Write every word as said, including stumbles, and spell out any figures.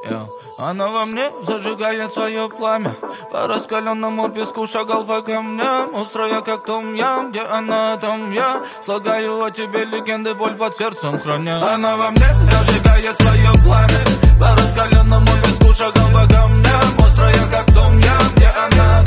yeah. Она во мне зажигает свое пламя. По раскаленному песку шагал по камням, устроя как том-ям. Где она, там я. Слагаю о тебе легенды, боль под сердцем храня. Она во мне зажигает свое пламя. По раскаленному песку шагал по камням, устроя как том-ям. Где она,